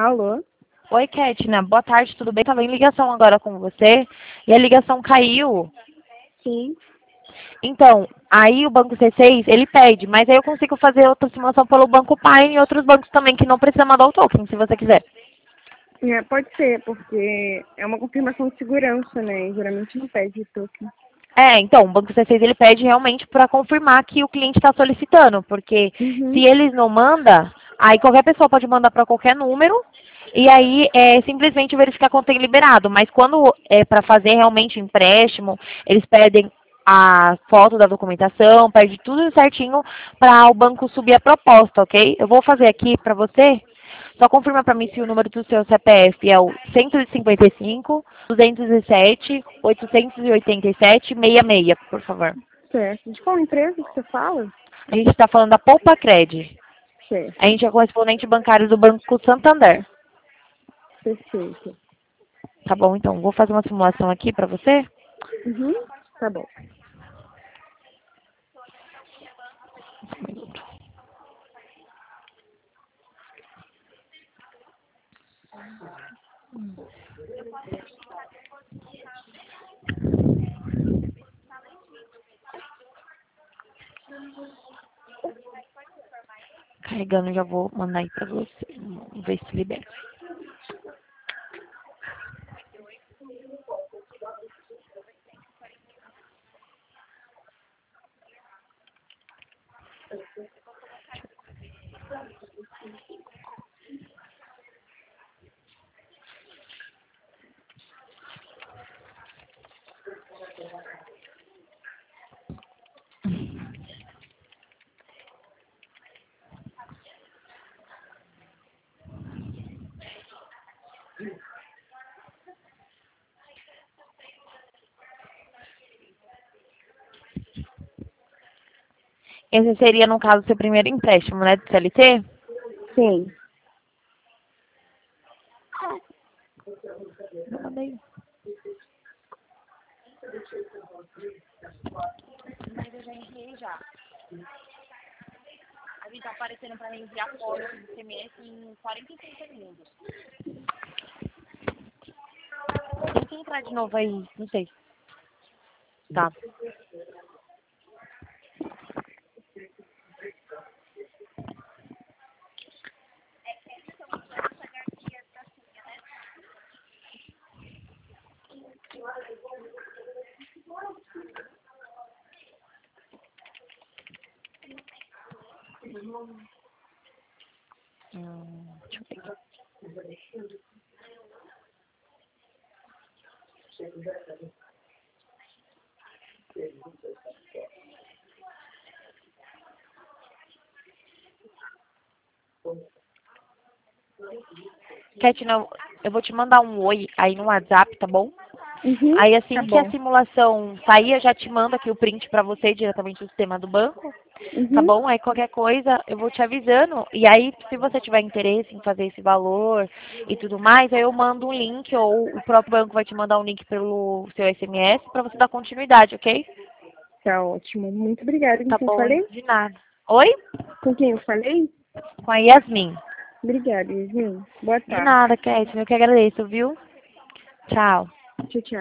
Alô? Oi, Ketna. Boa tarde, tudo bem? Estava em ligação agora com você e a ligação caiu. Sim. Então, aí o Banco C6, ele pede, mas aí eu consigo fazer outra simulação pelo Banco Pai e outros bancos também, que não precisa mandar o token, se você quiser. Pode ser, porque é uma confirmação de segurança, né? E geralmente não pede token. Então, o Banco C6, ele pede realmente para confirmar que o cliente está solicitando, porque se Uhum. eles não mandam, aí qualquer pessoa pode mandar para qualquer número, e aí é simplesmente verificar quanto tem liberado. Mas quando é para fazer realmente o empréstimo, eles pedem a foto da documentação, pede tudo certinho para o banco subir a proposta, ok? Eu vou fazer aqui para você. Só confirma para mim se o número do seu CPF é o 155 207 887 66, por favor. Certo. De qual empresa que você fala? A gente está falando da Poupa Cred. A Certo. gente é correspondente bancário do Banco Santander. Perfeito. Tá bom, então. Vou fazer uma simulação aqui para você. Uhum. Tá bom. Um minuto. Carregando, já vou mandar aí para você. Vamos ver se libera. Esse seria, no caso, seu primeiro empréstimo, né, do CLT? Sim. Eu mandei. Mas eu já enviei já. A gente tá aparecendo para enviar foto do CMS em 45 segundos. Tem que entrar de novo aí, não sei. Tá. Deixa eu ver. Ketna, eu vou te mandar um oi aí no WhatsApp, tá bom? Uhum. Aí Tá assim que a bom. simulação sair, eu já te mando aqui o print pra você diretamente do sistema do banco, tá Uhum. bom? Aí qualquer coisa eu vou te avisando. E aí, se você tiver interesse em fazer esse valor e tudo mais, aí eu mando um link ou o próprio banco vai te mandar um link pelo seu SMS pra você dar continuidade, ok? Tá ótimo. Muito obrigada. Com Tá quem eu bom, falei? de nada. Oi? Com quem eu falei? Com a Yasmin. Obrigada, Yasmin. Boa De tarde. nada, Ketna, eu que agradeço, viu? Tchau. Tchau, tchau.